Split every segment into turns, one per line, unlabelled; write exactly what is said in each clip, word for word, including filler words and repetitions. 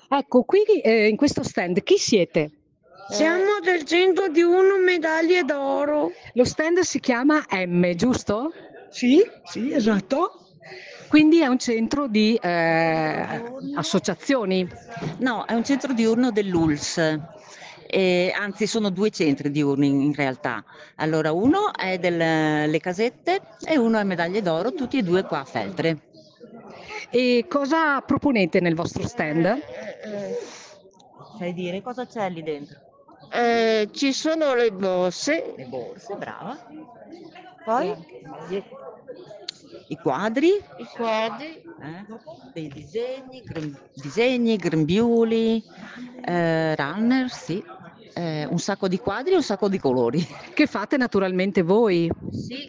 Ecco, qui eh, in questo stand chi siete?
Siamo del centro di uno medaglie d'oro.
Lo stand si chiama M, giusto?
Sì, sì, esatto.
Quindi è un centro di eh, associazioni.
No, è un centro diurno dell'U L S. Eh, anzi, sono due centri diurni in realtà. Allora, uno è delle casette e uno è medaglie d'oro, tutti e due qua a Feltre.
E cosa proponete nel vostro stand?
Sai dire cosa c'è lì dentro?
Eh, ci sono le borse.
Le borse, brava. Poi i quadri,
I quadri.
eh, dei disegni, grem- disegni, grembiuli, eh, runner, sì, eh, un sacco di quadri e un sacco di colori.
Che fate naturalmente voi.
Sì,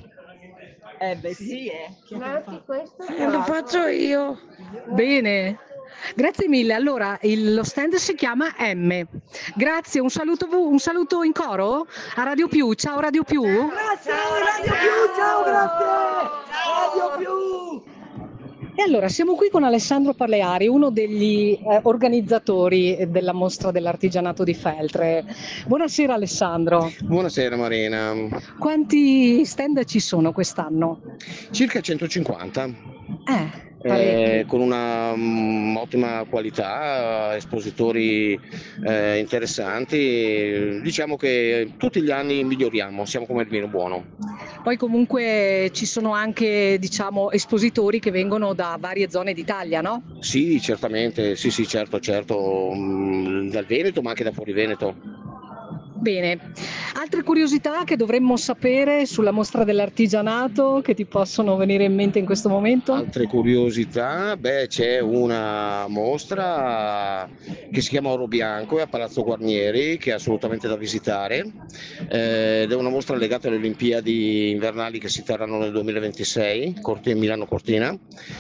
eh beh sì, eh.
Ma anche questo è lo faccio io.
Bene, grazie mille. Allora, il- lo stand si chiama M. Grazie, un saluto, un saluto in coro a Radio Più. Ciao Radio Più.
Grazie, Radio Più, ciao, grazie! Radio Più!
E allora siamo qui con Alessandro Paleari, uno degli eh, organizzatori della mostra dell'artigianato di Feltre. Buonasera Alessandro.
Buonasera Marina.
Quanti stand ci sono quest'anno?
Circa centocinquanta.
Eh,
Eh, con una um, ottima qualità, espositori eh, interessanti. Diciamo che tutti gli anni miglioriamo, siamo come il vino buono.
Poi comunque ci sono anche, diciamo, espositori che vengono da varie zone d'Italia, no?
Sì, certamente, sì, sì, certo, certo, um, dal Veneto, ma anche da fuori Veneto.
Bene, altre curiosità che dovremmo sapere sulla mostra dell'artigianato che ti possono venire in mente in questo momento?
Altre curiosità, beh, c'è una mostra che si chiama Oro Bianco, è a Palazzo Guarnieri, che è assolutamente da visitare, eh, ed è una mostra legata alle Olimpiadi invernali che si terranno nel duemilaventisei, Corti- Milano Cortina,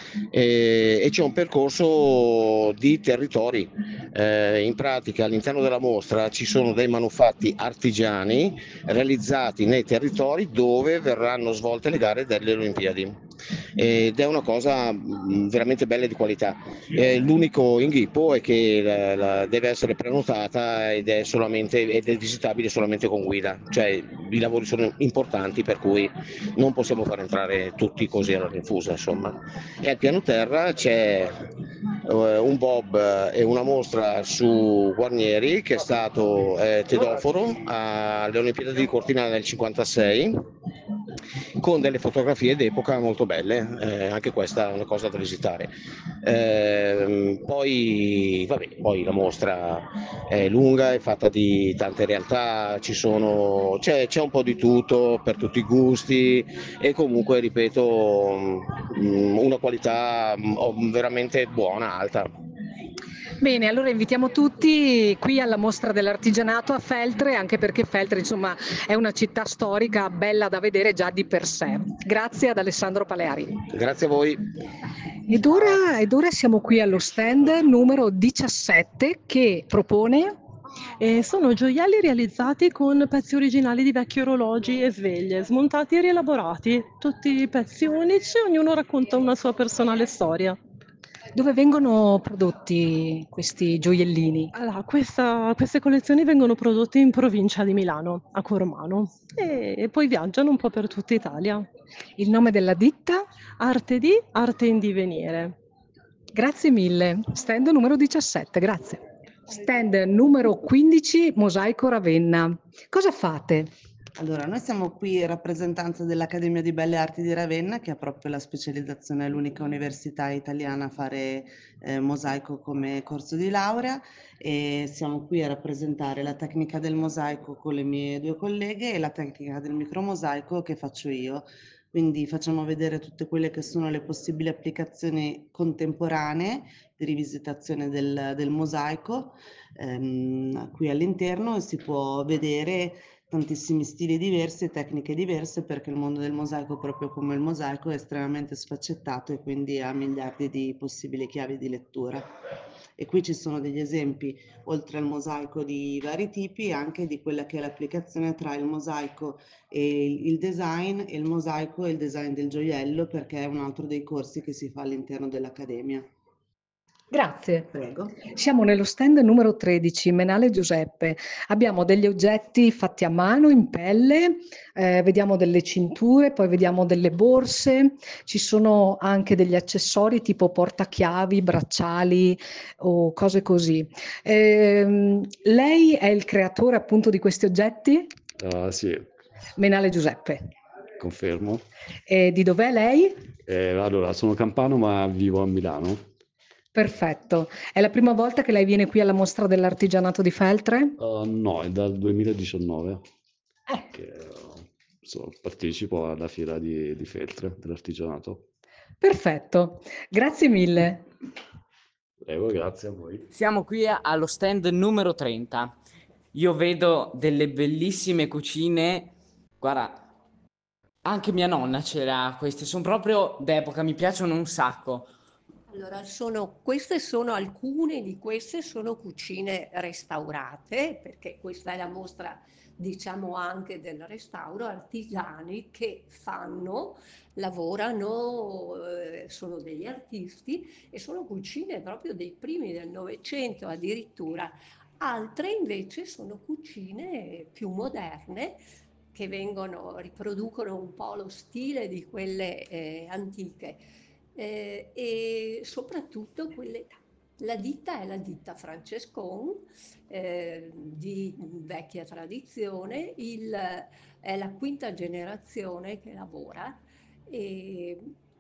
e, e c'è un percorso di territori. Eh, in pratica all'interno della mostra ci sono dei manufatti artigiani realizzati nei territori dove verranno svolte le gare delle Olimpiadi. Ed è una cosa mh, veramente bella e di qualità. Eh, l'unico inghippo è che la, la deve essere prenotata ed è, solamente, ed è visitabile solamente con guida, cioè i lavori sono importanti per cui non possiamo far entrare tutti così alla rinfusa, insomma. E al piano terra c'è eh, un bob e una mostra su Guarnieri che è stato eh, tedoforo alle Olimpiadi di Cortina nel cinquantasei con delle fotografie d'epoca molto belle, eh, anche questa è una cosa da visitare. Eh, poi, vabbè, poi la mostra è lunga, è fatta di tante realtà, ci sono, c'è, c'è un po' di tutto per tutti i gusti e comunque, ripeto, mh, una qualità mh, veramente buona, alta.
Bene, allora invitiamo tutti qui alla mostra dell'artigianato a Feltre, anche perché Feltre, insomma, è una città storica bella da vedere già di per sé. Grazie ad Alessandro Paleari.
Grazie a voi.
Ed ora, ed ora siamo qui allo stand numero diciassette che propone.
Eh, sono gioielli realizzati con pezzi originali di vecchi orologi e sveglie, smontati e rielaborati, tutti pezzi unici, ognuno racconta una sua personale storia.
Dove vengono prodotti questi gioiellini?
Allora, questa- queste collezioni vengono prodotte in provincia di Milano, a Cormano, e, e poi viaggiano un po' per tutta Italia.
Il nome della ditta?
Arte di, arte in divenire.
Grazie mille. Stand numero diciassette, grazie. Stand numero quindici, Mosaico Ravenna. Cosa fate?
Allora, noi siamo qui in rappresentanza dell'Accademia di Belle Arti di Ravenna, che ha proprio la specializzazione, è l'unica università italiana a fare eh, mosaico come corso di laurea, e siamo qui a rappresentare la tecnica del mosaico con le mie due colleghe e la tecnica del micromosaico che faccio io. Quindi facciamo vedere tutte quelle che sono le possibili applicazioni contemporanee di rivisitazione del, del mosaico. Ehm, qui all'interno si può vedere tantissimi stili diversi e tecniche diverse, perché il mondo del mosaico, proprio come il mosaico, è estremamente sfaccettato e quindi ha miliardi di possibili chiavi di lettura. E qui ci sono degli esempi, oltre al mosaico di vari tipi, anche di quella che è l'applicazione tra il mosaico e il design, e il mosaico e il design del gioiello, perché è un altro dei corsi che si fa all'interno dell'Accademia.
Grazie.
Prego.
Siamo nello stand numero tredici, Menale Giuseppe. Abbiamo degli oggetti fatti a mano in pelle, eh, vediamo delle cinture, poi vediamo delle borse, ci sono anche degli accessori tipo portachiavi, bracciali o cose così. Ehm, lei è il creatore appunto di questi oggetti?
Uh, sì,
Menale Giuseppe.
confermo.
E di dov'è lei?
Eh, allora, sono campano ma vivo a Milano.
Perfetto. È la prima volta che lei viene qui alla mostra dell'artigianato di Feltre?
Uh, no, è dal duemiladiciannove
Eh,
che uh, so- partecipo alla fiera di, di Feltre, dell'artigianato.
perfetto. Grazie mille.
Prego, grazie a voi.
Siamo qui a- allo stand numero trenta. Io vedo delle bellissime cucine. Guarda, anche mia nonna c'era queste, sono proprio d'epoca, mi piacciono un sacco.
Allora, sono, queste sono alcune di queste sono cucine restaurate, perché questa è la mostra, diciamo, anche del restauro, artigiani che fanno, lavorano, eh, sono degli artisti e sono cucine proprio dei primi del Novecento addirittura. Altre invece sono cucine più moderne che vengono, riproducono un po' lo stile di quelle eh, antiche. Eh, e soprattutto quelle, la ditta è la ditta Francescon, eh, di vecchia tradizione, il, è la quinta generazione che lavora e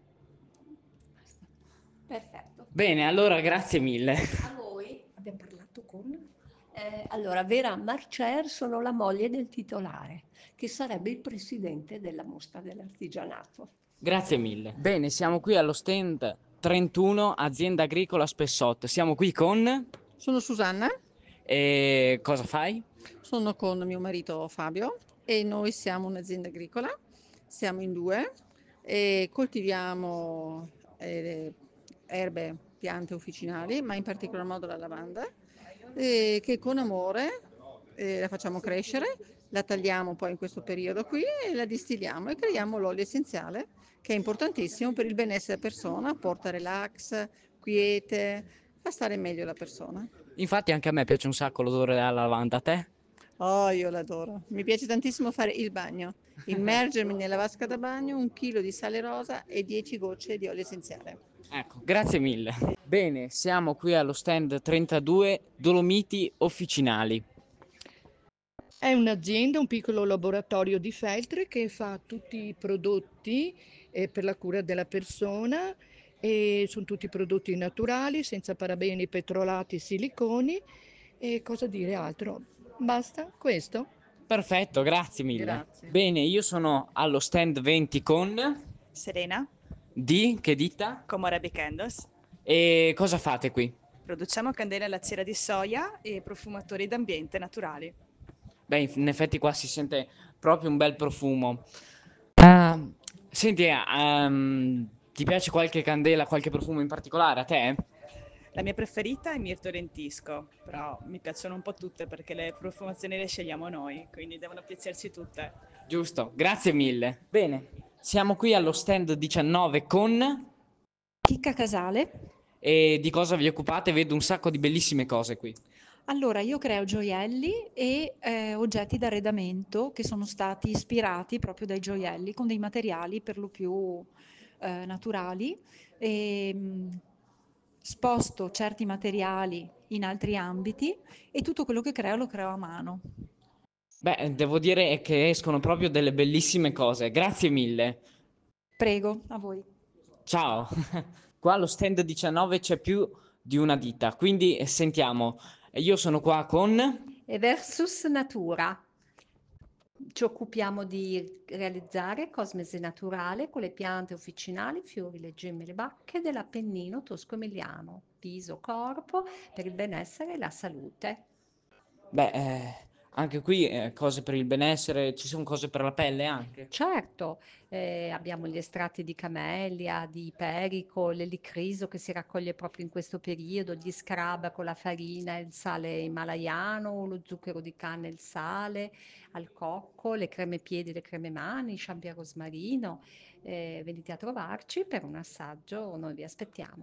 basta. Perfetto.
Bene, allora grazie mille.
A voi abbiamo parlato con? Eh, allora, Vera Marcer sono la moglie del titolare, che sarebbe il presidente della mostra dell'artigianato.
Grazie mille. Bene, siamo qui allo stand trentuno, azienda agricola Spessot. Siamo qui con...
Sono Susanna,
E cosa fai?
sono con mio marito Fabio e noi siamo un'azienda agricola, siamo in due e coltiviamo eh, erbe, piante officinali, ma in particolar modo la lavanda, eh, che con amore eh, la facciamo crescere, la tagliamo poi in questo periodo qui e la distilliamo e creiamo l'olio essenziale che è importantissimo per il benessere della persona, porta relax, quiete, fa stare meglio la persona.
Infatti anche a me piace un sacco l'odore della lavanda, a te?
Oh, io l'adoro. Mi piace tantissimo fare il bagno, immergermi nella vasca da bagno, un chilo di sale rosa e dieci gocce di olio essenziale.
Ecco, grazie mille. Bene, siamo qui allo stand trentadue, Dolomiti Officinali.
È un'azienda, un piccolo laboratorio di Feltre che fa tutti i prodotti eh, per la cura della persona e sono tutti prodotti naturali, senza parabeni, petrolati, siliconi e cosa dire altro. Basta, questo?
Perfetto, grazie mille.
Grazie.
Bene, io sono allo stand venti con...
Serena,
Di? Che ditta?
Komorebi Candles.
E cosa fate qui?
Produciamo candele alla cera di soia e profumatori d'ambiente naturali.
Beh, in effetti qua si sente proprio un bel profumo. Ah, senti, ehm, ti piace qualche candela, qualche profumo in particolare a te?
La mia preferita è Mirto Lentisco, però mi piacciono un po' tutte perché le profumazioni le scegliamo noi, quindi devono piacerci tutte.
Giusto, grazie mille. Bene, siamo qui allo stand diciannove con...
Chicca Casale.
E di cosa vi occupate? Vedo un sacco di bellissime cose qui.
Allora, io creo gioielli e eh, oggetti d'arredamento che sono stati ispirati proprio dai gioielli con dei materiali per lo più eh, naturali. E, mh, sposto certi materiali in altri ambiti e tutto quello che creo lo creo a mano.
Beh, devo dire che escono proprio delle bellissime cose. Grazie mille.
Prego, a voi.
Ciao. Qua allo stand diciannove c'è più di una ditta, quindi eh, sentiamo. Io sono qua con...
E Versus Natura. Ci occupiamo di realizzare cosmesi naturale con le piante officinali, fiori, le gemme e le bacche dell'Appennino tosco-emiliano, viso, corpo, per il benessere e la salute.
Beh, eh, anche qui eh, cose per il benessere, ci sono cose per la pelle anche.
Certo, eh, abbiamo gli estratti di camellia, di perico, l'elicriso che si raccoglie proprio in questo periodo, gli scrub con la farina, il sale himalayano, lo zucchero di canna e il sale, al cocco, le creme piedi, le creme mani, shampoo a rosmarino. Eh, venite a trovarci per un assaggio, noi vi aspettiamo.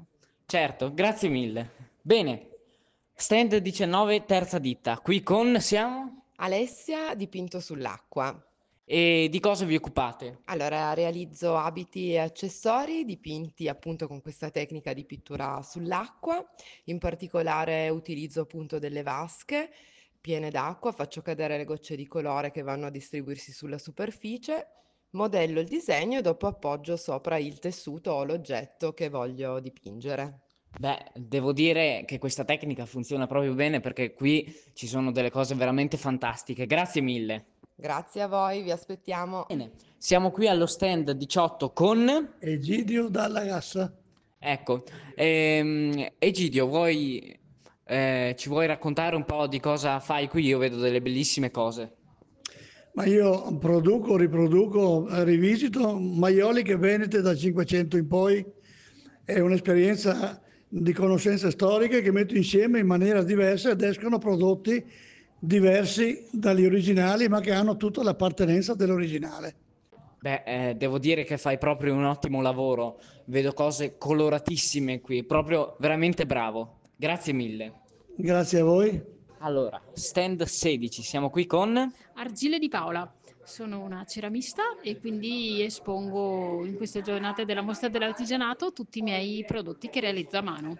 Certo, grazie mille. Bene, stand diciannove, terza ditta. Qui con siamo?
Alessia, dipinto sull'acqua.
E di cosa vi occupate?
Allora, realizzo abiti e accessori dipinti appunto con questa tecnica di pittura sull'acqua. In particolare utilizzo appunto delle vasche piene d'acqua, faccio cadere le gocce di colore che vanno a distribuirsi sulla superficie, modello il disegno e dopo appoggio sopra il tessuto o l'oggetto che voglio dipingere.
Beh, devo dire che questa tecnica funziona proprio bene perché qui ci sono delle cose veramente fantastiche. Grazie mille.
Grazie a voi, vi aspettiamo.
Bene, siamo qui allo stand diciotto con...
Egidio Dalla Gassa.
Ecco, ehm, Egidio, vuoi, eh, ci vuoi raccontare un po' di cosa fai qui? Io vedo delle bellissime cose.
Ma io produco, riproduco, eh, rivisito maioliche venete da Cinquecento in poi. È un'esperienza di conoscenze storiche che metto insieme in maniera diversa ed escono prodotti diversi dagli originali, ma che hanno tutta l'appartenenza dell'originale.
Beh, eh, devo dire che fai proprio un ottimo lavoro. Vedo cose coloratissime qui, proprio veramente bravo. Grazie mille.
Grazie a voi.
Allora, stand sedici, siamo qui con...
Argile di Paola, sono una ceramista e quindi espongo in queste giornate della mostra dell'artigianato tutti i miei prodotti che realizzo a mano.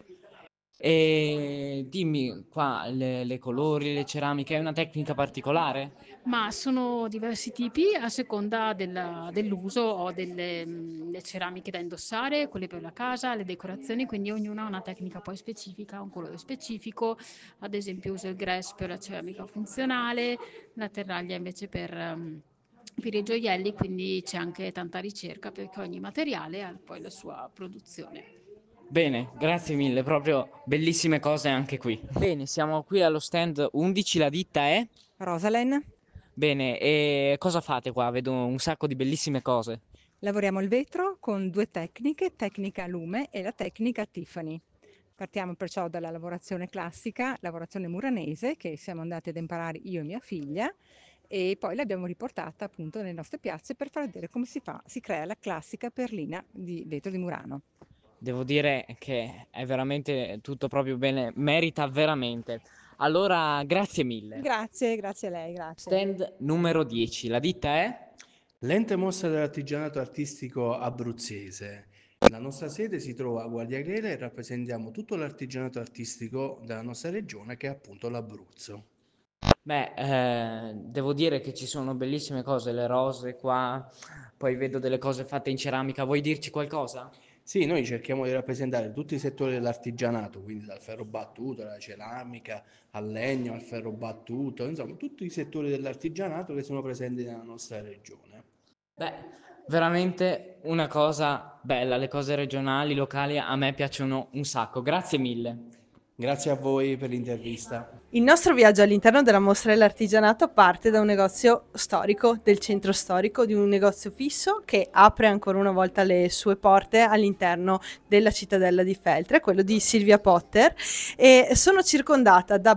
E dimmi qua, le, le colori, le ceramiche, è una tecnica particolare?
Ma sono diversi tipi a seconda della- dell'uso. Ho delle mm, le ceramiche da indossare, quelle per la casa, le decorazioni, quindi ognuna ha una tecnica poi specifica, un colore specifico. Ad esempio uso il grass per la ceramica funzionale, la terraglia invece per, ehm, per i gioielli, quindi c'è anche tanta ricerca perché ogni materiale ha poi la sua produzione.
Bene, grazie mille, proprio bellissime cose anche qui. Bene, siamo qui allo stand undici, la ditta è?
Rosalen,
Bene, e cosa fate qua? Vedo un sacco di bellissime cose.
lavoriamo il vetro con due tecniche, tecnica a lume e la tecnica Tiffany. Partiamo perciò dalla lavorazione classica, lavorazione muranese, che siamo andati ad imparare io e mia figlia, e poi l'abbiamo riportata appunto nelle nostre piazze per far vedere come si fa, si crea la classica perlina di vetro di Murano.
Devo dire che è veramente tutto proprio bene, merita veramente. Allora, grazie mille.
Grazie, grazie a lei, grazie.
Stand numero dieci, la ditta è?
L'ente mostra dell'artigianato artistico abruzzese. La nostra sede si trova a Guardiagrele e rappresentiamo tutto l'artigianato artistico della nostra regione che è appunto l'Abruzzo.
Beh, eh, devo dire che ci sono bellissime cose, le rose qua, poi vedo delle cose fatte in ceramica. Vuoi dirci qualcosa?
Sì, noi cerchiamo di rappresentare tutti i settori dell'artigianato, quindi dal ferro battuto alla ceramica, al legno, al ferro battuto, insomma tutti i settori dell'artigianato che sono presenti nella nostra regione.
Beh, veramente una cosa bella, le cose regionali, locali, a me piacciono un sacco. Grazie mille.
Grazie a voi per l'intervista.
Il nostro viaggio all'interno della mostra dell'artigianato parte da un negozio storico, del centro storico, di un negozio fisso che apre ancora una volta le sue porte all'interno della cittadella di Feltre, quello di Silvia Potter, e sono circondata da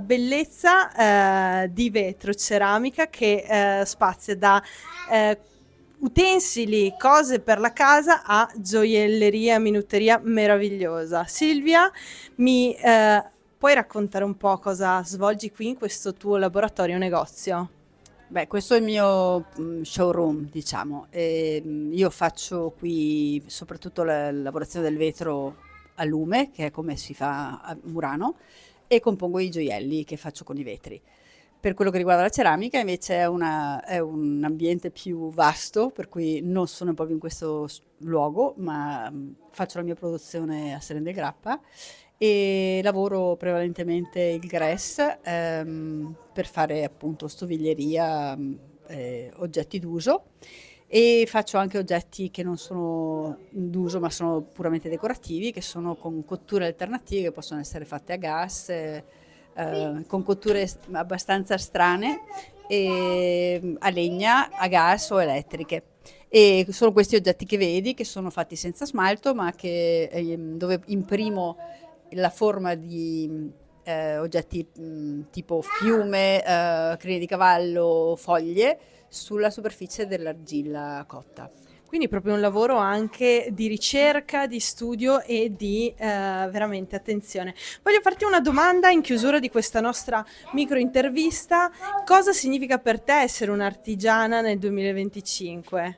bellezza eh, di vetro, ceramica che eh, spazia da eh, utensili, cose per la casa a gioielleria, minuteria meravigliosa. Silvia, mi eh, puoi raccontare un po' cosa svolgi qui in questo tuo laboratorio negozio?
Beh, questo è il mio mm, showroom, diciamo. E, mm, io faccio qui soprattutto la lavorazione del vetro a lume, che è come si fa a Murano, e compongo i gioielli che faccio con i vetri. Per quello che riguarda la ceramica invece è, una, è un ambiente più vasto, per cui non sono proprio in questo s- luogo, ma mm, faccio la mia produzione a Seren del Grappa e lavoro prevalentemente il grass ehm, per fare appunto stoviglieria, mm, eh, oggetti d'uso, e faccio anche oggetti che non sono d'uso ma sono puramente decorativi, che sono con cotture alternative che possono essere fatte a gas, eh, eh, con cotture s- abbastanza strane, e, mm, a legna, a gas o elettriche. E sono questi oggetti che vedi, che sono fatti senza smalto, ma che, ehm, dove imprimo la forma di eh, oggetti mh, tipo piume, eh, crine di cavallo, foglie sulla superficie dell'argilla cotta.
Quindi proprio un lavoro anche di ricerca, di studio e di eh, veramente attenzione. Voglio farti una domanda in chiusura di questa nostra micro intervista. Cosa significa per te essere un'artigiana nel duemilaventicinque?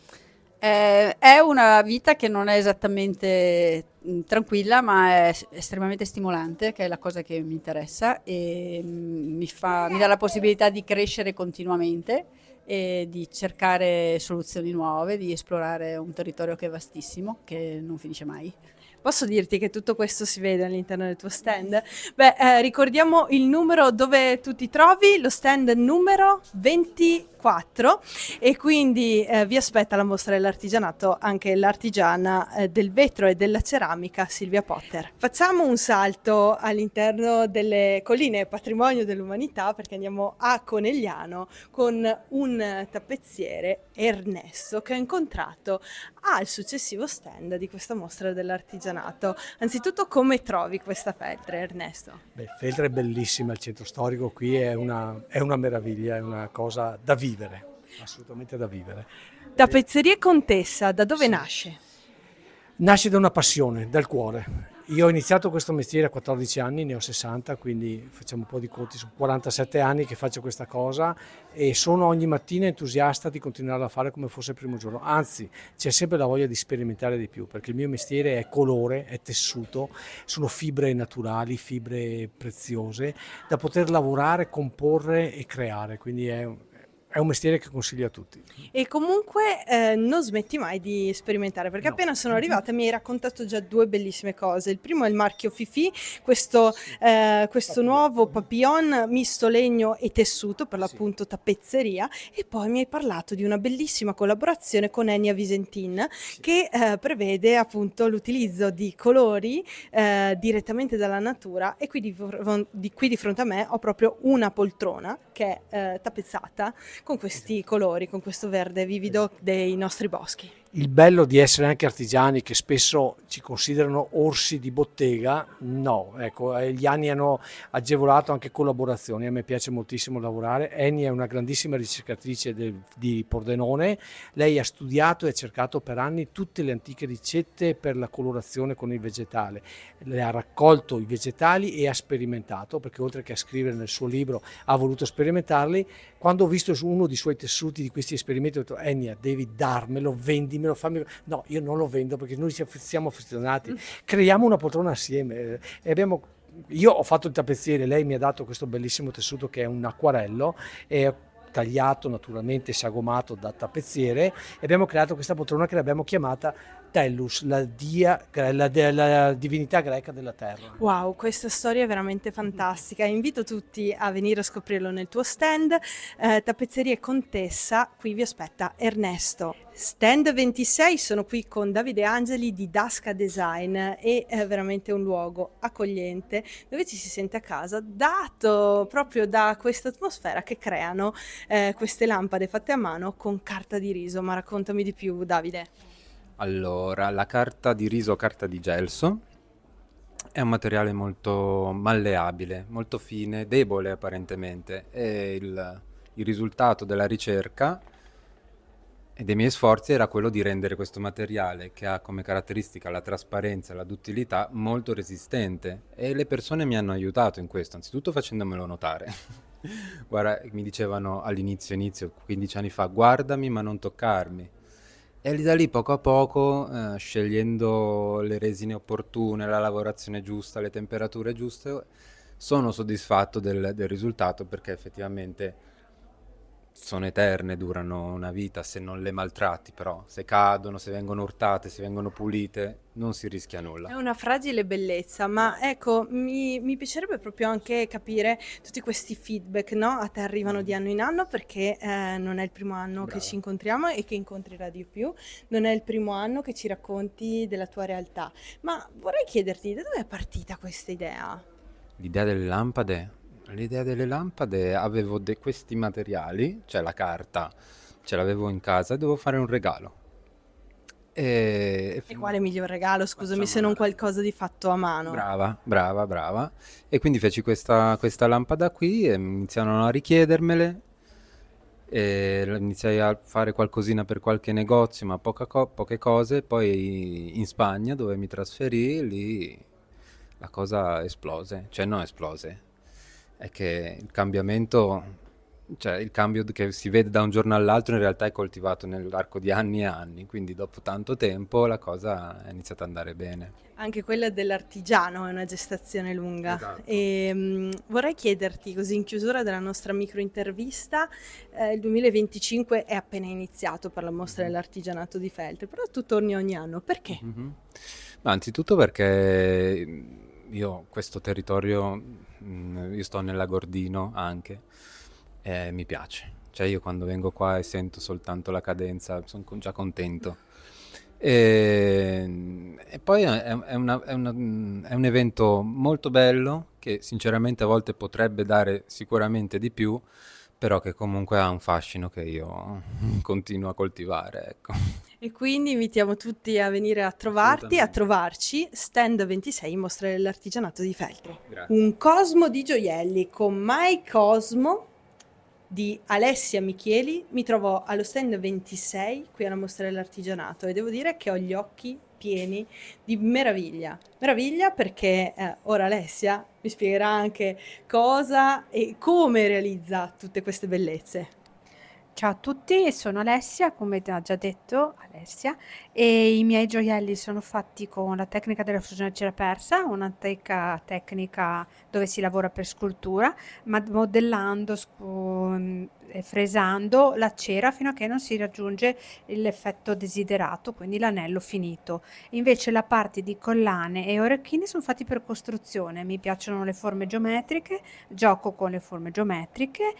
Eh, è una vita che non è esattamente mh, tranquilla, ma è s- estremamente stimolante, che è la cosa che mi interessa e mh, mi fa, mi dà la possibilità di crescere continuamente e di cercare soluzioni nuove, di esplorare un territorio che è vastissimo, che non finisce mai.
Posso dirti che tutto questo si vede all'interno del tuo stand? Beh, eh, ricordiamo il numero dove tu ti trovi, lo stand numero ventiquattro, e quindi eh, vi aspetta la mostra dell'artigianato anche l'artigiana eh, del vetro e della ceramica Silvia Potter. Facciamo un salto all'interno delle colline patrimonio dell'umanità, perché andiamo a Conegliano con un tappezziere, Ernesto, che ho incontrato al successivo stand di questa mostra dell'artigianato. Anzitutto, come trovi questa Feltre, Ernesto?
Beh, Feltre è bellissima, il centro storico qui è una, è una meraviglia, è una cosa da vivere, assolutamente da vivere.
Tappezzeria Contessa, da dove nasce?
Nasce da una passione, dal cuore. Io ho iniziato questo mestiere a quattordici anni, ne ho sessanta, quindi facciamo un po' di conti, sono quarantasette anni che faccio questa cosa e sono ogni mattina entusiasta di continuare a fare come fosse il primo giorno. Anzi, c'è sempre la voglia di sperimentare di più, perché il mio mestiere è colore, è tessuto, sono fibre naturali, fibre preziose, da poter lavorare, comporre e creare, quindi è È un mestiere che consiglio a tutti.
E comunque eh, non smetti mai di sperimentare, perché
No.
appena sono arrivata mi hai raccontato già due bellissime cose. Il primo è il marchio Fifi, questo, eh, questo nuovo papillon misto legno e tessuto, per l'appunto tappezzeria, e poi mi hai parlato di una bellissima collaborazione con Enia Visentin che eh, prevede appunto l'utilizzo di colori eh, direttamente dalla natura, e qui di, di, qui di fronte a me ho proprio una poltrona che è eh, tappezzata con questi colori, con questo verde vivido dei nostri boschi.
Il bello di essere anche artigiani, che spesso ci considerano orsi di bottega, no, ecco, eh, gli anni hanno agevolato anche collaborazioni, a me piace moltissimo lavorare. Enia è una grandissima ricercatrice del- di Pordenone, lei ha studiato e ha cercato per anni tutte le antiche ricette per la colorazione con il vegetale, le ha raccolto i vegetali e ha sperimentato, perché oltre che a scrivere nel suo libro ha voluto sperimentarli. Quando ho visto su uno dei suoi tessuti di questi esperimenti ho detto: Enia, devi darmelo, vendimelo, fammi... No, io non lo vendo perché noi siamo affezionati, creiamo una poltrona assieme. E abbiamo... Io ho fatto il tappezziere, lei mi ha dato questo bellissimo tessuto che è un acquarello, e tagliato naturalmente, sagomato da tappezziere, e abbiamo creato questa poltrona che l'abbiamo chiamata Tellus, la, dia, la, la divinità greca della terra.
Wow, questa storia è veramente fantastica. Invito tutti a venire a scoprirlo nel tuo stand. eh, Tappezzeria Contessa, qui vi aspetta Ernesto. Stand ventisei, sono qui con Davide Angeli di Dasca Design, e è veramente un luogo accogliente dove ci si sente a casa, dato proprio da questa atmosfera che creano eh, queste lampade fatte a mano con carta di riso. Ma raccontami di più, Davide.
Allora, la carta di riso o carta di gelso è un materiale molto malleabile, molto fine, debole apparentemente, e il, il risultato della ricerca e dei miei sforzi era quello di rendere questo materiale, che ha come caratteristica la trasparenza e la duttilità, molto resistente, e le persone mi hanno aiutato in questo, anzitutto facendomelo notare. Guarda, mi dicevano all'inizio, inizio, quindici anni fa: guardami ma non toccarmi. E lì da lì poco a poco, eh, scegliendo le resine opportune, la lavorazione giusta, le temperature giuste, sono soddisfatto del, del risultato, perché effettivamente sono eterne, durano una vita se non le maltratti, però se cadono, se vengono urtate, se vengono pulite, non si rischia nulla.
È una fragile bellezza, ma ecco, mi, mi piacerebbe proprio anche capire tutti questi feedback, no? A te arrivano di anno in anno, perché eh, non è il primo anno
Brava.
che ci incontriamo e che incontrerà di più, non è il primo anno che ci racconti della tua realtà, ma vorrei chiederti da dove è partita questa idea?
L'idea delle lampade? L'idea delle lampade, avevo de- questi materiali, cioè la carta, ce l'avevo in casa e dovevo fare un regalo. E,
E quale miglior regalo, scusami, se non qualcosa di fatto a mano?
Brava, brava, brava. E quindi feci questa, questa lampada qui e iniziarono a richiedermele. E iniziai a fare qualcosina per qualche negozio, ma poca co- poche cose. Poi in Spagna, dove mi trasferì, lì la cosa esplose, cioè non esplose, è che il cambiamento, cioè il cambio che si vede da un giorno all'altro in realtà è coltivato nell'arco di anni e anni, quindi dopo tanto tempo la cosa è iniziata ad andare bene.
Anche quella dell'artigiano è una gestazione lunga.
Esatto.
E, mh, vorrei chiederti, così in chiusura della nostra micro intervista, eh, il duemilaventicinque è appena iniziato per la mostra dell'artigianato di Feltre, però tu torni ogni anno, perché?
Mhm. Ma anzitutto perché io questo territorio, mh, io sto nell'Agordino anche, e mi piace. Cioè io quando vengo qua e sento soltanto la cadenza, sono già contento. E, e poi è, è una- è una- è un evento molto bello che sinceramente a volte potrebbe dare sicuramente di più, però che comunque ha un fascino che io continuo a coltivare, ecco.
E quindi invitiamo tutti a venire a trovarti, a
Assolutamente.
trovarci, stand ventisei, mostra dell'artigianato di Feltre.
Grazie.
Un cosmo di gioielli con My Cosmo di Alessia Michieli. Mi trovo allo stand ventisei qui alla mostra dell'artigianato e devo dire che ho gli occhi pieni di meraviglia. Meraviglia perché eh, ora Alessia mi spiegherà anche cosa e come realizza tutte queste bellezze.
Ciao a tutti, sono Alessia, come ha già detto Alessia, e i miei gioielli sono fatti con la tecnica della fusione cera persa, un'antica tecnica dove si lavora per scultura, ma modellando scu- e fresando la cera fino a che non si raggiunge l'effetto desiderato, quindi l'anello finito. Invece la parte di collane e orecchini sono fatti per costruzione, mi piacciono le forme geometriche, gioco con le forme geometriche,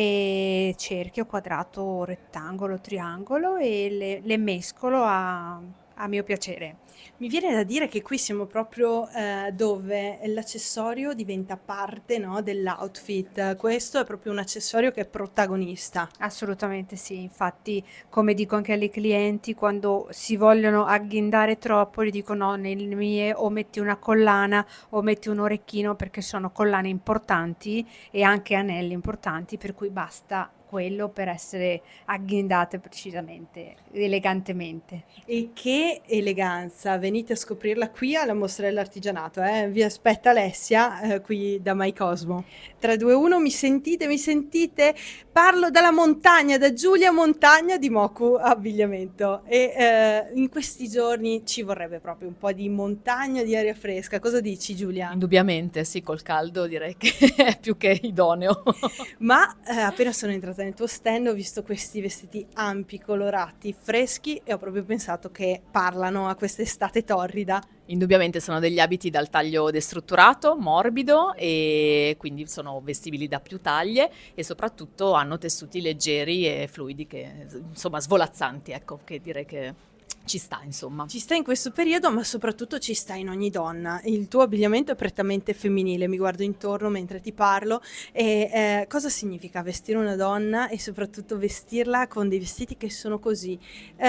e cerchio, quadrato, rettangolo, triangolo e le, le mescolo a, a mio piacere.
Mi viene da dire che qui siamo proprio eh, dove l'accessorio diventa parte, no, dell'outfit. Questo è proprio un accessorio che è protagonista.
Assolutamente sì, infatti come dico anche ai clienti, quando si vogliono agghindare troppo, gli dico no, nelle mie o metti una collana o metti un orecchino, perché sono collane importanti e anche anelli importanti, per cui basta quello per essere agghindate precisamente, elegantemente.
E che eleganza, venite a scoprirla qui alla mostra dell'artigianato, eh? Vi aspetta Alessia eh, qui da My Cosmo. tre, due, uno, mi sentite, mi sentite? Parlo dalla montagna, da Giulia Montagna di Moku Abbigliamento e eh, in questi giorni ci vorrebbe proprio un po' di montagna, di aria fresca. Cosa dici Giulia?
Indubbiamente sì, col caldo direi che è più che idoneo.
Ma eh, appena sono entrata nel tuo stand ho visto questi vestiti ampi, colorati, freschi e ho proprio pensato che parlano a quest'estate torrida.
Indubbiamente sono degli abiti dal taglio destrutturato, morbido, e quindi sono vestibili da più taglie e soprattutto hanno tessuti leggeri e fluidi, che insomma svolazzanti, ecco, che direi che ci sta, insomma.
Ci sta in questo periodo, ma soprattutto ci sta in ogni donna. Il tuo abbigliamento è prettamente femminile, mi guardo intorno mentre ti parlo e eh, cosa significa vestire una donna e soprattutto vestirla con dei vestiti che sono così?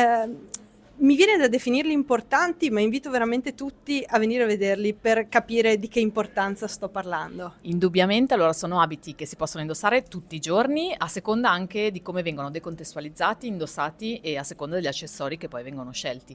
Eh, mi viene da definirli importanti, ma invito veramente tutti a venire a vederli per capire di che importanza sto parlando.
Indubbiamente, allora sono abiti che si possono indossare tutti i giorni, a seconda anche di come vengono decontestualizzati, indossati e a seconda degli accessori che poi vengono scelti.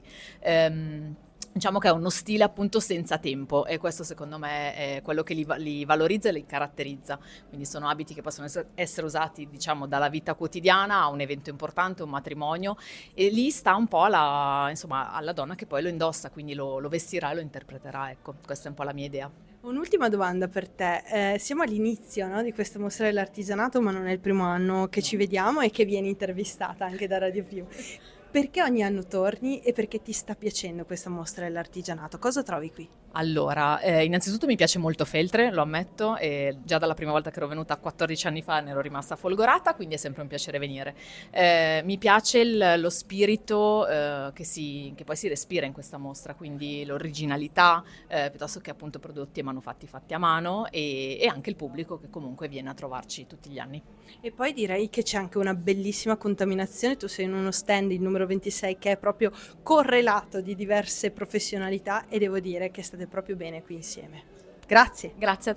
Ehm, Diciamo che è uno stile appunto senza tempo e questo secondo me è quello che li, va- li valorizza e li caratterizza. Quindi sono abiti che possono essere, essere usati diciamo dalla vita quotidiana a un evento importante, un matrimonio, e lì sta un po' alla, insomma, alla donna che poi lo indossa, quindi lo, lo vestirà e lo interpreterà. Ecco, questa è un po' la mia idea.
Un'ultima domanda per te. Eh, siamo all'inizio, no, di questa mostra dell'artigianato, ma non è il primo anno che ci vediamo e che vieni intervistata anche da Radio Più. Perché ogni anno torni e perché ti sta piacendo questa mostra dell'artigianato? Cosa trovi qui?
Allora, eh, innanzitutto mi piace molto Feltre, lo ammetto, e già dalla prima volta che ero venuta quattordici anni fa ne ero rimasta folgorata, quindi è sempre un piacere venire. Eh, mi piace il- lo spirito eh, che, si, che poi si respira in questa mostra, quindi l'originalità, eh, piuttosto che appunto prodotti e manufatti fatti a mano, e, e anche il pubblico che comunque viene a trovarci tutti gli anni.
E poi direi che c'è anche una bellissima contaminazione. Tu sei in uno stand, il numero ventisei, che è proprio correlato di diverse professionalità e devo dire che state proprio bene qui insieme. Grazie.
Grazie a te.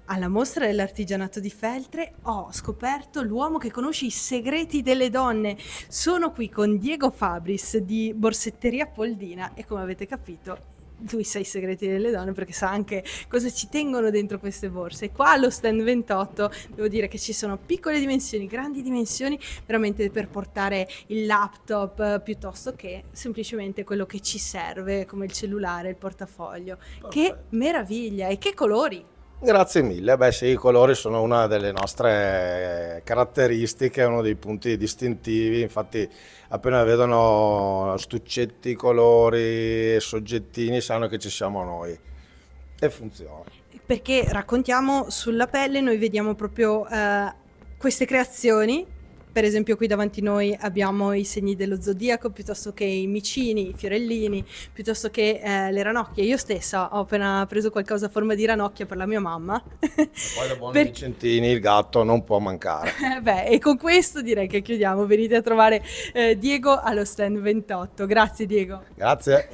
Alla mostra dell'artigianato di Feltre ho scoperto l'uomo che conosce i segreti delle donne. Sono qui con Diego Fabris di Borsetteria Poldina e, come avete capito, lui sa i segreti delle donne perché sa anche cosa ci tengono dentro queste borse. Qua allo stand ventotto devo dire che ci sono piccole dimensioni, grandi dimensioni, veramente per portare il laptop eh, piuttosto che semplicemente quello che ci serve, come il cellulare, il portafoglio. Che meraviglia, e che colori!
Grazie mille. Beh sì, i colori sono una delle nostre caratteristiche, uno dei punti distintivi, infatti appena vedono stuccetti, colori, soggettini sanno che ci siamo noi e funziona.
Perché raccontiamo sulla pelle, noi vediamo proprio eh, queste creazioni. Per esempio qui davanti a noi abbiamo i segni dello zodiaco, piuttosto che i micini, i fiorellini, piuttosto che eh, le ranocchie. Io stessa ho appena preso qualcosa a forma di ranocchia per la mia mamma.
Poi da buoni
Per-
vicentini il gatto non può mancare.
Eh, Beh, e con questo direi che chiudiamo. Venite a trovare eh, Diego allo stand ventotto. Grazie Diego.
Grazie.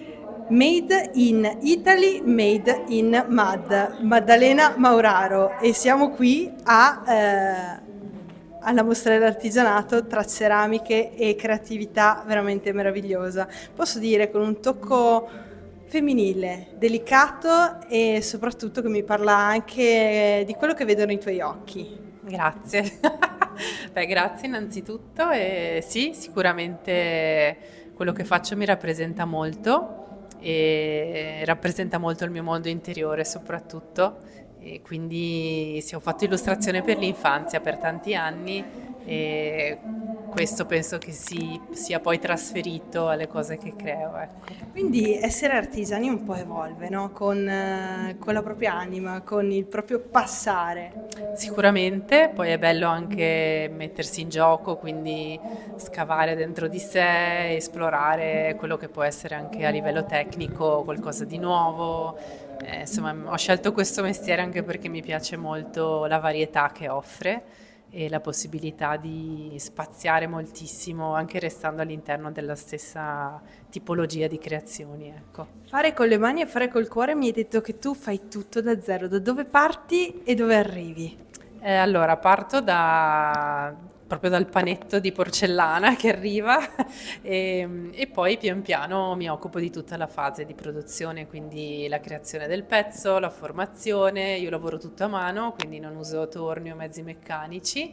Made in Italy, made in Mad, Maddalena Mauraro, e siamo qui a... eh, alla mostra dell'artigianato tra ceramiche e creatività veramente meravigliosa. Posso dire con un tocco femminile, delicato e soprattutto che mi parla anche di quello che vedo nei tuoi occhi.
Grazie. Beh, grazie innanzitutto e sì, sicuramente quello che faccio mi rappresenta molto e rappresenta molto il mio mondo interiore soprattutto. E quindi sì, ho fatto illustrazione per l'infanzia per tanti anni e questo penso che si sia poi trasferito alle cose che creo. Ecco.
Quindi essere artigiani un po' evolve, no? Con, eh, con la propria anima, con il proprio passare.
Sicuramente, poi è bello anche mettersi in gioco, quindi scavare dentro di sé, esplorare quello che può essere anche a livello tecnico qualcosa di nuovo. Eh, insomma, ho scelto questo mestiere anche perché mi piace molto la varietà che offre e la possibilità di spaziare moltissimo anche restando all'interno della stessa tipologia di creazioni, ecco.
Fare con le mani e fare col cuore, mi hai detto che tu fai tutto da zero. Da dove parti e dove arrivi?
Eh, allora, parto da proprio dal panetto di porcellana che arriva e, e poi pian piano mi occupo di tutta la fase di produzione, quindi la creazione del pezzo, la formazione, io lavoro tutto a mano, quindi non uso torni o mezzi meccanici,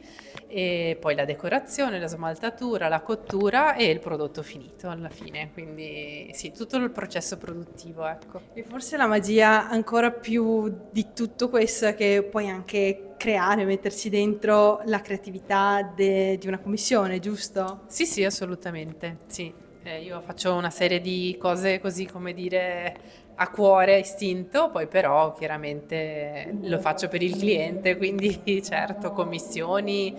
e poi la decorazione, la smaltatura, la cottura e il prodotto finito alla fine, quindi sì, tutto il processo produttivo, ecco.
E forse la magia ancora più di tutto questo è che puoi anche creare, metterci dentro la creatività de- di una commissione, giusto?
Sì, sì, assolutamente, sì. Eh, io faccio una serie di cose così, come dire, a cuore, a istinto, poi però chiaramente lo faccio per il cliente, quindi certo, commissioni,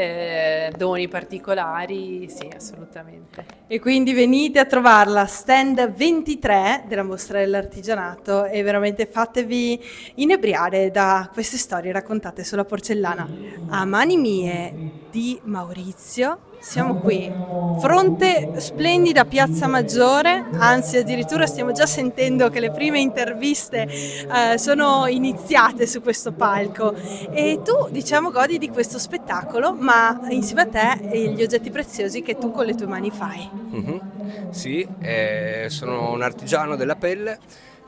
eh, doni particolari, sì, assolutamente.
E quindi venite a trovarla, stand ventitré della mostra dell'artigianato, e veramente fatevi inebriare da queste storie raccontate sulla porcellana. A mani mie di Maurizio, siamo qui, fronte splendida Piazza Maggiore, anzi addirittura stiamo già sentendo che le prime interviste eh, sono iniziate su questo palco, e tu diciamo godi di questo spettacolo, ma insieme a te e gli oggetti preziosi che tu con le tue mani fai.
Mm-hmm. Sì, eh, sono un artigiano della pelle,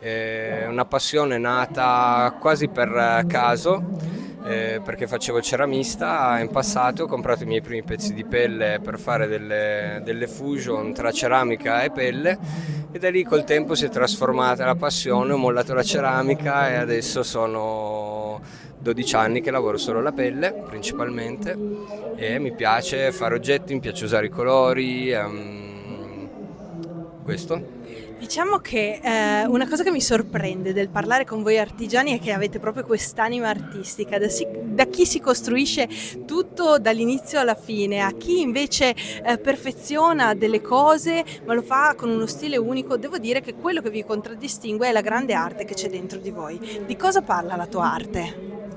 eh, una passione nata quasi per caso. Eh, perché facevo il ceramista in passato, ho comprato i miei primi pezzi di pelle per fare delle, delle fusion tra ceramica e pelle, e da lì col tempo si è trasformata la passione, ho mollato la ceramica e adesso sono dodici anni che lavoro solo la pelle principalmente, e mi piace fare oggetti, mi piace usare i colori, um, questo.
Diciamo che eh, una cosa che mi sorprende del parlare con voi artigiani è che avete proprio quest'anima artistica, da, si, da chi si costruisce tutto dall'inizio alla fine, a chi invece eh, perfeziona delle cose ma lo fa con uno stile unico. Devo dire che quello che vi contraddistingue è la grande arte che c'è dentro di voi. Di cosa parla la tua arte?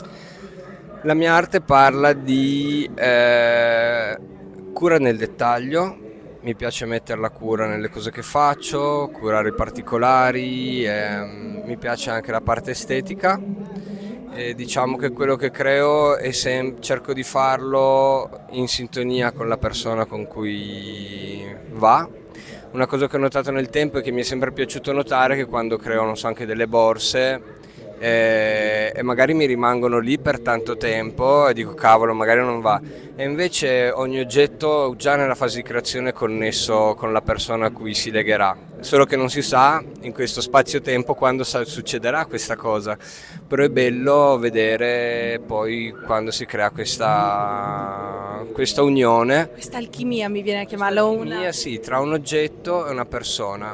La mia arte parla di eh, cura nel dettaglio. Mi piace mettere la cura nelle cose che faccio, curare i particolari, ehm, mi piace anche la parte estetica E diciamo che quello che creo è sem- cerco di farlo in sintonia con la persona con cui va. Una cosa che ho notato nel tempo e che mi è sempre piaciuto notare è che quando creo, non so, anche delle borse eh, e magari mi rimangono lì per tanto tempo e dico cavolo, magari non va, e invece ogni oggetto già nella fase di creazione è connesso con la persona a cui si legherà, solo che non si sa in questo spazio-tempo quando sa- succederà questa cosa, però è bello vedere poi quando si crea questa, questa unione.
Questa alchimia mi viene a chiamarla una...
Alchimia, sì, tra un oggetto e una persona.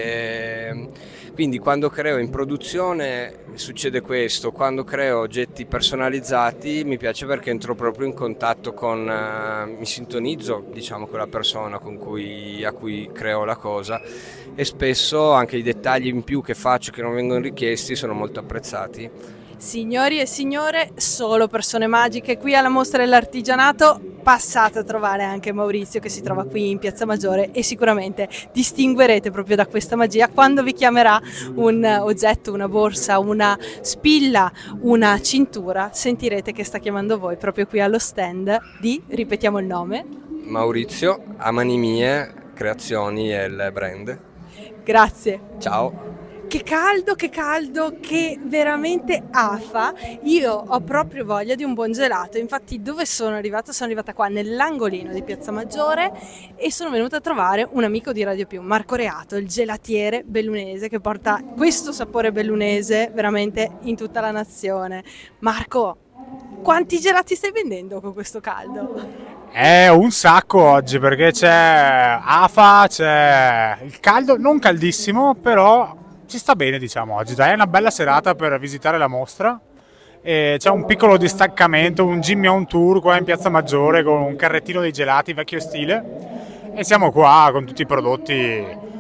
E quindi quando creo in produzione succede questo, quando creo oggetti personalizzati mi piace perché entro proprio in contatto con, eh, mi sintonizzo diciamo con la persona con cui, a cui creo la cosa, e spesso anche i dettagli in più che faccio che non vengono richiesti sono molto apprezzati.
Signori e signore, solo persone magiche qui alla Mostra dell'Artigianato. Passate a trovare anche Maurizio che si trova qui in Piazza Maggiore e sicuramente distinguerete proprio da questa magia quando vi chiamerà un oggetto, una borsa, una spilla, una cintura, sentirete che sta chiamando voi proprio qui allo stand di, ripetiamo il nome,
Maurizio, a mani mie, creazioni e il brand.
Grazie.
Ciao.
Che caldo, che caldo, che veramente afa. Io ho proprio voglia di un buon gelato. Infatti dove sono arrivata? Sono arrivata qua nell'angolino di Piazza Maggiore e sono venuta a trovare un amico di Radio Più, Marco Reato, il gelatiere bellunese che porta questo sapore bellunese veramente in tutta la nazione. Marco, quanti gelati stai vendendo con questo caldo?
È un sacco oggi perché c'è afa, c'è il caldo, non caldissimo, però ci sta bene diciamo oggi, dai, è una bella serata per visitare la mostra e c'è un piccolo distaccamento, un Jimmy on tour qua in Piazza Maggiore con un carrettino dei gelati vecchio stile e siamo qua con tutti i prodotti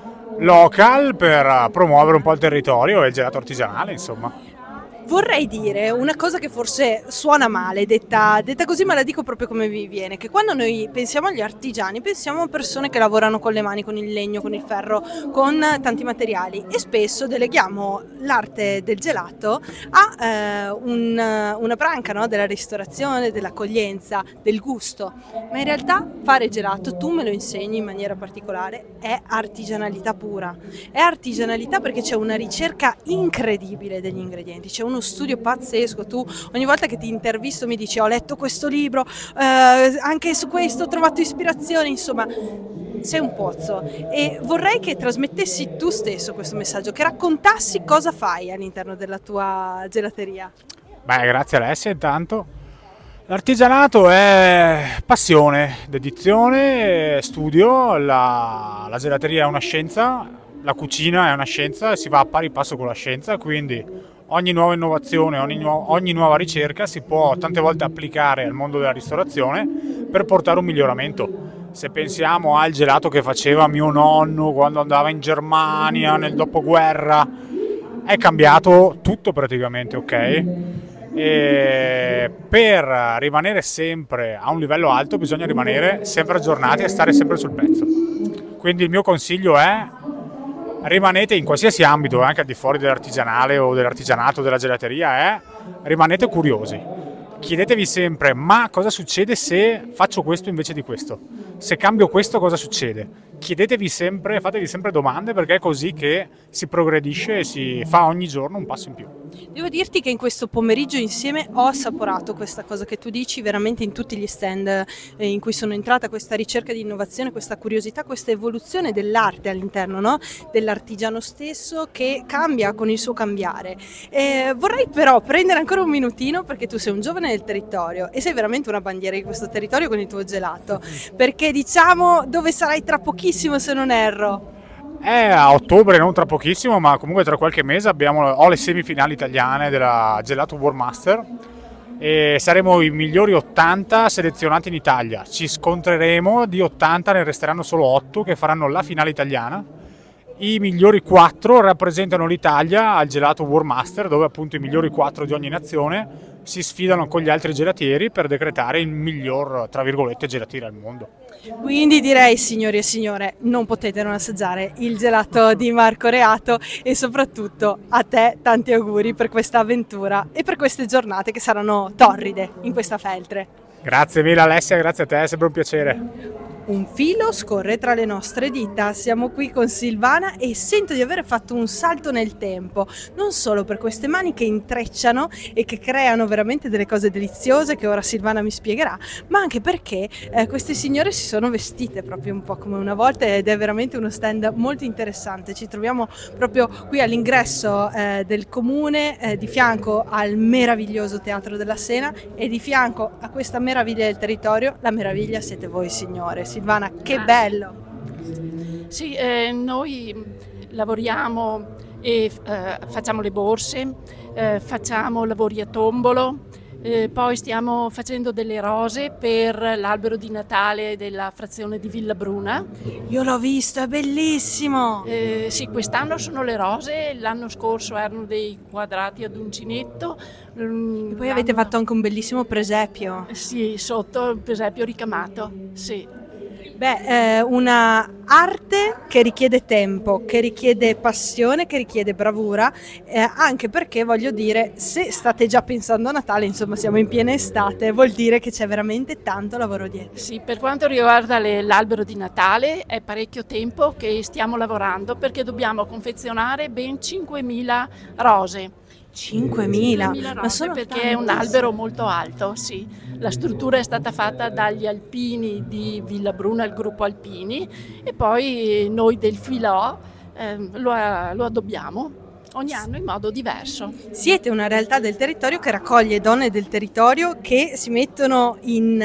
local per promuovere un po' il territorio e il gelato artigianale insomma.
Vorrei dire una cosa che forse suona male, detta, detta così, ma la dico proprio come mi viene, che quando noi pensiamo agli artigiani pensiamo a persone che lavorano con le mani, con il legno, con il ferro, con tanti materiali e spesso deleghiamo l'arte del gelato a eh, un, una branca, no? Della ristorazione, dell'accoglienza, del gusto, ma in realtà fare gelato, tu me lo insegni in maniera particolare, è artigianalità pura, è artigianalità perché c'è una ricerca incredibile degli ingredienti, c'è uno studio pazzesco, tu ogni volta che ti intervisto mi dici ho letto questo libro, eh, anche su questo ho trovato ispirazione, insomma sei un pozzo e vorrei che trasmettessi tu stesso questo messaggio, che raccontassi cosa fai all'interno della tua gelateria.
Beh, grazie Alessia intanto. L'artigianato è passione, dedizione, studio, la, la gelateria è una scienza, la cucina è una scienza e si va a pari passo con la scienza, quindi ogni nuova innovazione, ogni, nu- ogni nuova ricerca si può tante volte applicare al mondo della ristorazione per portare un miglioramento. Se pensiamo al gelato che faceva mio nonno quando andava in Germania nel dopoguerra, è cambiato tutto praticamente, ok? E per rimanere sempre a un livello alto bisogna rimanere sempre aggiornati e stare sempre sul pezzo. Quindi il mio consiglio è: rimanete in qualsiasi ambito, anche al di fuori dell'artigianale o dell'artigianato, della gelateria, è rimanete curiosi. Chiedetevi sempre: ma cosa succede se faccio questo invece di questo? Se cambio questo cosa succede? Chiedetevi sempre, fatevi sempre domande, perché è così che si progredisce e si fa ogni giorno un passo in più.
Devo dirti che in questo pomeriggio insieme ho assaporato questa cosa che tu dici veramente in tutti gli stand in cui sono entrata, questa ricerca di innovazione, questa curiosità, questa evoluzione dell'arte all'interno, no? Dell'artigiano stesso che cambia con il suo cambiare. E vorrei però prendere ancora un minutino, perché tu sei un giovane del territorio e sei veramente una bandiera di questo territorio con il tuo gelato, perché diciamo dove sarai tra pochissimo se non erro.
È a ottobre, non tra pochissimo, ma comunque tra qualche mese abbiamo, ho le semifinali italiane della Gelato World Master e saremo i migliori ottanta selezionati in Italia. Ci scontreremo, di ottanta ne resteranno solo otto che faranno la finale italiana I migliori quattro rappresentano l'Italia al Gelato World Master, dove appunto i migliori quattro di ogni nazione si sfidano con gli altri gelatieri per decretare il miglior, tra virgolette, gelatiere al mondo.
Quindi direi, signori e signore, non potete non assaggiare il gelato di Marco Reato, e soprattutto a te tanti auguri per questa avventura e per queste giornate che saranno torride in questa Feltre.
Grazie mille Alessia, grazie a te, è sempre un piacere.
Un filo scorre tra le nostre dita, siamo qui con Silvana e sento di aver fatto un salto nel tempo, non solo per queste mani che intrecciano e che creano veramente delle cose deliziose che ora Silvana mi spiegherà, ma anche perché eh, queste signore si sono vestite proprio un po' come una volta ed è veramente uno stand molto interessante. Ci troviamo proprio qui all'ingresso eh, del comune, eh, di fianco al meraviglioso Teatro della Sena, e di fianco a questa meraviglia del territorio, la meraviglia siete voi signore. Silvana, che bello!
Sì, eh, noi lavoriamo e eh, facciamo le borse, eh, facciamo lavori a tombolo, eh, poi stiamo facendo delle rose per l'albero di Natale della frazione di Villabruna.
Io l'ho visto, è bellissimo!
Eh, sì, quest'anno sono le rose, l'anno scorso erano dei quadrati ad uncinetto.
E poi avete fatto anche un bellissimo presepio.
Sì, sotto il presepio ricamato, sì.
Beh, eh, una arte che richiede tempo, che richiede passione, che richiede bravura, eh, anche perché voglio dire, se state già pensando a Natale, insomma siamo in piena estate, vuol dire che c'è veramente tanto lavoro dietro.
Sì, per quanto riguarda le, l'albero di Natale è parecchio tempo che stiamo lavorando, perché dobbiamo confezionare ben cinquemila rose.
cinquemila?
Ma sono perché è un albero molto alto, sì. La struttura è stata fatta dagli alpini di Villabruna, il gruppo Alpini, e poi noi del Filò eh, lo, lo addobbiamo ogni anno in modo diverso.
Siete una realtà del territorio che raccoglie donne del territorio che si mettono in,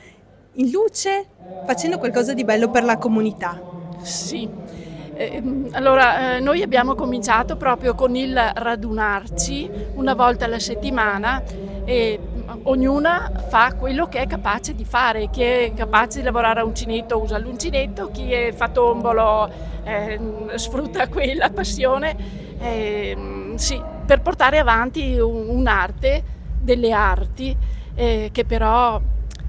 in luce facendo qualcosa di bello per la comunità.
Sì. Eh, allora, eh, noi abbiamo cominciato proprio con il radunarci una volta alla settimana e ognuna fa quello che è capace di fare. Chi è capace di lavorare a uncinetto usa l'uncinetto, chi è fa tombolo eh, sfrutta quella passione eh, sì, per portare avanti un, un'arte, delle arti eh, che però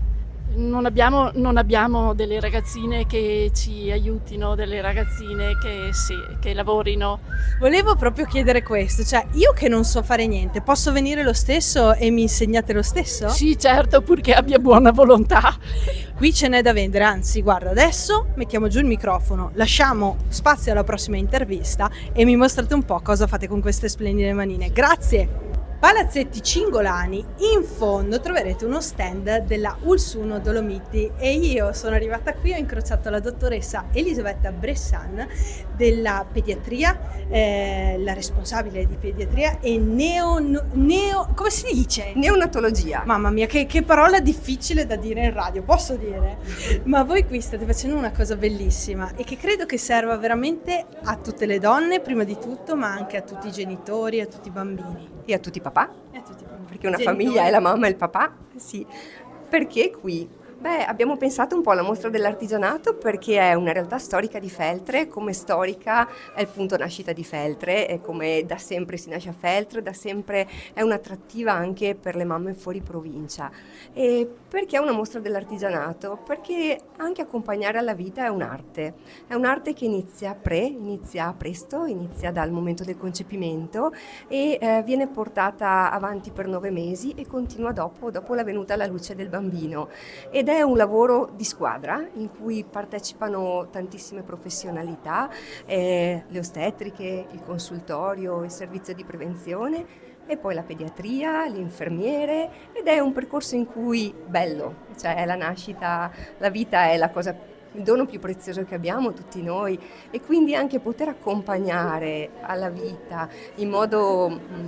Non abbiamo, non abbiamo delle ragazzine che ci aiutino, delle ragazzine che, sì, che lavorino.
Volevo proprio chiedere questo, cioè io che non so fare niente, posso venire lo stesso e mi insegnate lo stesso?
Sì, certo, purché abbia buona volontà.
Qui ce n'è da vendere, anzi guarda, adesso mettiamo giù il microfono, lasciamo spazio alla prossima intervista e mi mostrate un po' cosa fate con queste splendide manine. Grazie! Palazzetti Cingolani, in fondo troverete uno stand della Ulsuno Dolomiti e io sono arrivata qui, ho incrociato la dottoressa Elisabetta Bressan della pediatria, eh, la responsabile di pediatria e neo, neo, come si dice?
Neonatologia.
Mamma mia, che, che parola difficile da dire in radio, posso dire? Ma voi qui state facendo una cosa bellissima e che credo che serva veramente a tutte le donne, prima di tutto, ma anche a tutti i genitori, a tutti i bambini.
E a tutti i papà,
E a tutti i bambini.
perché una
Genitori.
famiglia è la mamma e il papà, sì. Perché qui? Beh, abbiamo pensato un po' alla mostra dell'artigianato perché è una realtà storica di Feltre, come storica è il punto nascita di Feltre, è come da sempre si nasce a Feltre, da sempre è un'attrattiva anche per le mamme fuori provincia. E perché è una mostra dell'artigianato? Perché anche accompagnare alla vita è un'arte, è un'arte che inizia pre, inizia presto, inizia dal momento del concepimento e eh, viene portata avanti per nove mesi e continua dopo, dopo la venuta alla luce del bambino. Ed è un lavoro di squadra in cui partecipano tantissime professionalità, eh, le ostetriche, il consultorio, il servizio di prevenzione e poi la pediatria, l'infermiere ed è un percorso in cui bello, cioè la nascita, la vita è la cosa, il dono più prezioso che abbiamo tutti noi e quindi anche poter accompagnare alla vita in modo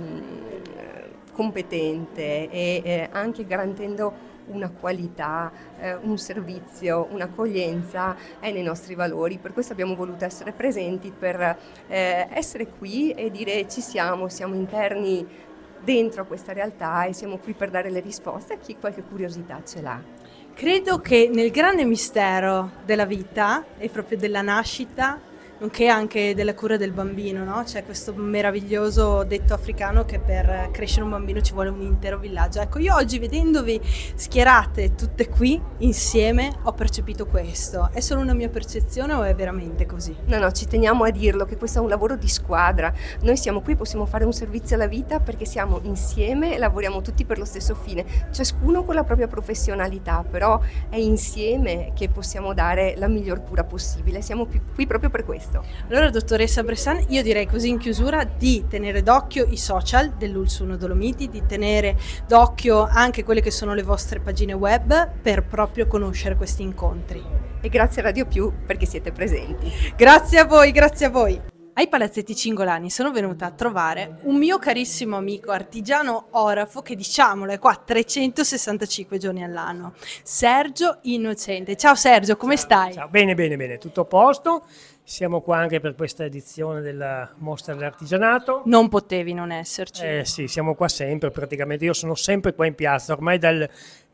mh, competente e eh, anche garantendo una qualità, eh, un servizio, un'accoglienza è nei nostri valori. Per questo abbiamo voluto essere presenti, per eh, essere qui e dire ci siamo, siamo interni dentro a questa realtà e siamo qui per dare le risposte a chi qualche curiosità ce l'ha.
Credo che nel grande mistero della vita e proprio della nascita nonché anche della cura del bambino, no? C'è questo meraviglioso detto africano che per crescere un bambino ci vuole un intero villaggio. Ecco, io oggi vedendovi schierate tutte qui insieme ho percepito questo. È solo una mia percezione o è veramente così?
No, no, ci teniamo a dirlo che questo è un lavoro di squadra. Noi siamo qui, possiamo fare un servizio alla vita perché siamo insieme e lavoriamo tutti per lo stesso fine, ciascuno con la propria professionalità, però è insieme che possiamo dare la miglior cura possibile. Siamo qui proprio per questo.
Allora, dottoressa Bressan, io direi così in chiusura di tenere d'occhio i social dell'Ulsu uno Dolomiti, di tenere d'occhio anche quelle che sono le vostre pagine web per proprio conoscere questi incontri.
E grazie a Radio Più perché siete presenti.
Grazie a voi, grazie a voi. Ai Palazzetti Cingolani sono venuta a trovare un mio carissimo amico artigiano orafo che, diciamolo, è qua trecentosessantacinque giorni all'anno, Sergio Innocente. Ciao Sergio, come stai?
Ciao, bene, bene, bene, tutto a posto. Siamo qua anche per questa edizione della Mostra dell'Artigianato.
Non potevi non esserci.
Eh sì, siamo qua sempre praticamente. Io sono sempre qua in piazza, ormai dal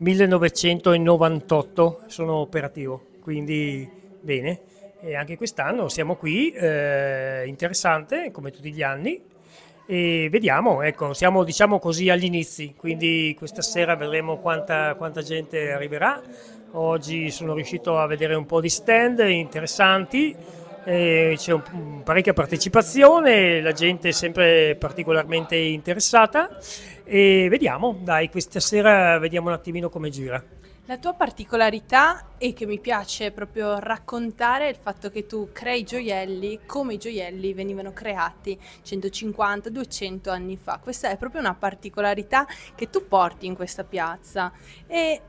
millenovecentonovantotto sono operativo, quindi bene. E anche quest'anno siamo qui, eh, interessante come tutti gli anni, e vediamo, ecco, siamo diciamo così agli inizi, quindi questa sera vedremo quanta, quanta gente arriverà. Oggi sono riuscito a vedere un po' di stand interessanti, eh, c'è un, parecchia partecipazione, la gente è sempre particolarmente interessata e vediamo, dai, questa sera vediamo un attimino come gira.
La tua particolarità è che mi piace proprio raccontare il fatto che tu crei gioielli come i gioielli venivano creati centocinquanta duecento anni fa. Questa è proprio una particolarità che tu porti in questa piazza e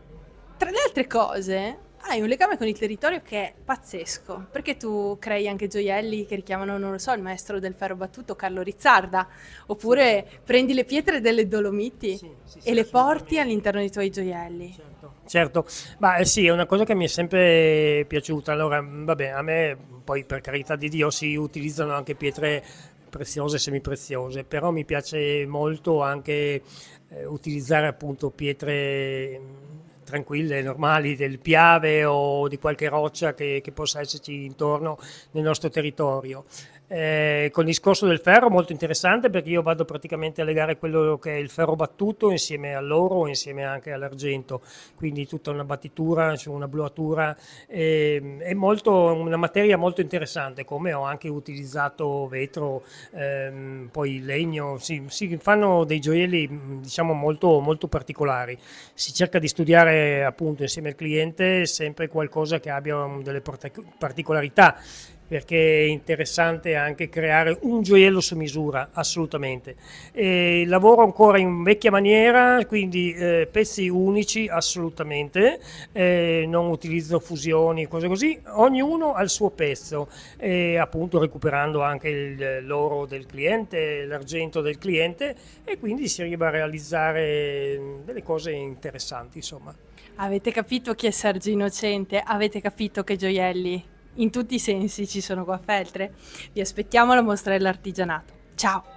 tra le altre cose hai un legame con il territorio che è pazzesco, perché tu crei anche gioielli che richiamano, non lo so, il maestro del ferro battuto Carlo Rizzarda, oppure sì, prendi le pietre delle Dolomiti sì, sì, sì, e le porti all'interno dei tuoi gioielli.
Certo, certo. Ma eh, sì, è una cosa che mi è sempre piaciuta. Allora, vabbè, a me poi per carità di Dio si utilizzano anche pietre preziose e semipreziose, però mi piace molto anche eh, utilizzare appunto pietre tranquille, normali, del Piave o di qualche roccia che, che possa esserci intorno nel nostro territorio. Eh, con il discorso del ferro molto interessante perché io vado praticamente a legare quello che è il ferro battuto insieme all'oro, insieme anche all'argento, quindi tutta una battitura, cioè una bluatura, eh, è molto, una materia molto interessante, come ho anche utilizzato vetro, ehm, poi legno, si, si fanno dei gioielli diciamo molto, molto particolari, si cerca di studiare appunto insieme al cliente sempre qualcosa che abbia delle particolarità, perché è interessante anche creare un gioiello su misura, assolutamente. E lavoro ancora in vecchia maniera, quindi eh, pezzi unici assolutamente, eh, non utilizzo fusioni, cose così, ognuno ha il suo pezzo, e appunto recuperando anche il, l'oro del cliente, l'argento del cliente, e quindi si arriva a realizzare delle cose interessanti, insomma.
Avete capito chi è Sergio Innocente? Avete capito che gioielli in tutti i sensi ci sono qua a Feltre? Vi aspettiamo alla Mostra dell'Artigianato. Ciao!